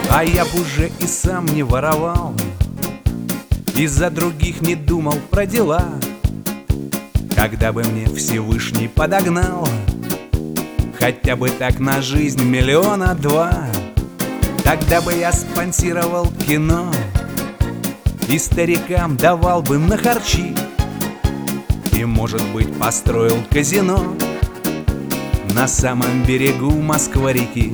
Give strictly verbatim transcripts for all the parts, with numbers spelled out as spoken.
А я б уже и сам не воровал, и за других не думал про дела, когда бы мне Всевышний подогнал хотя бы так на жизнь миллиона два. Тогда бы я спонсировал кино и старикам давал бы на харчи, и, может быть, построил казино на самом берегу Москва-реки.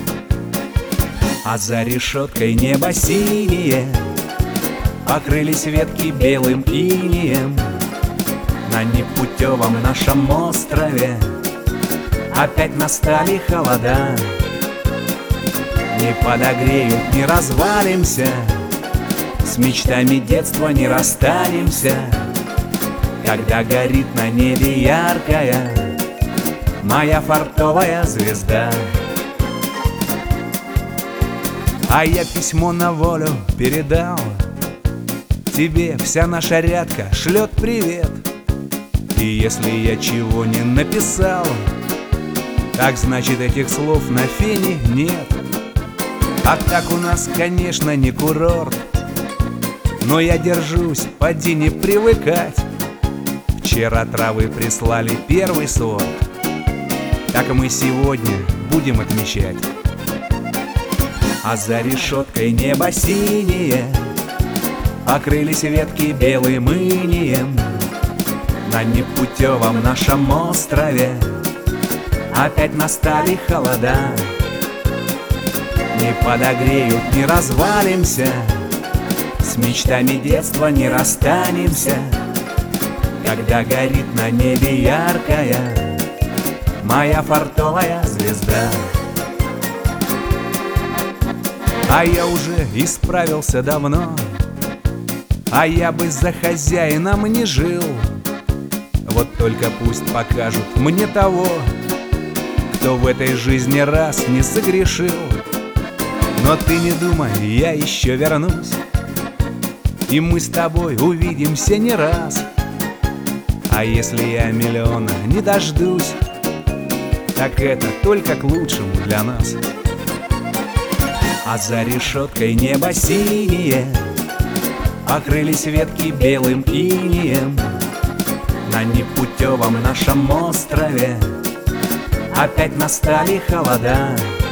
А за решеткой небо синее, покрылись ветки белым инеем. На непутевом нашем острове опять настали холода. Не подогреют, не развалимся, с мечтами детства не расстанемся, когда горит на небе яркая моя фартовая звезда. А я письмо на волю передал, тебе вся наша рядка шлет привет. И если я чего не написал, так значит этих слов на фене нет. А так у нас, конечно, не курорт, но я держусь, поди не привыкать. Вчера травы прислали первый сорт, так мы сегодня будем отмечать. А за решеткой небо синее, покрылись ветки белым инеем. На непутевом нашем острове опять настали холода. Не подогреют, не развалимся, с мечтами детства не расстанемся, когда горит на небе яркая моя фартовая звезда. А я уже исправился давно, а я бы за хозяином не жил. Вот только пусть покажут мне того, кто в этой жизни раз не согрешил. Но ты не думай, я еще вернусь, и мы с тобой увидимся не раз. А если я миллиона не дождусь, так это только к лучшему для нас. А за решеткой небо синее, покрылись ветки белым инеем. На непутевом нашем острове опять настали холода.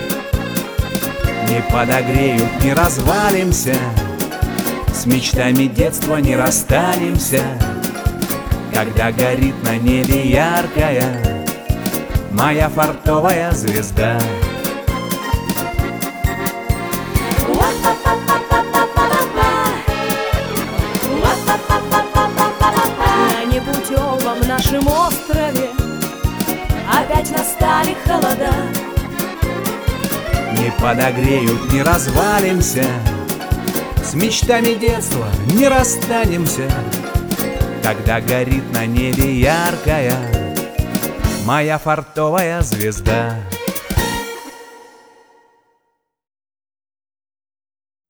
Не подогреют, не развалимся, с мечтами детства не расстанемся, когда горит на небе яркая моя фартовая звезда. На непутевом нашем острове опять настали холода. Не подогреют, не развалимся, с мечтами детства не расстанемся, когда горит на небе яркая моя фартовая звезда.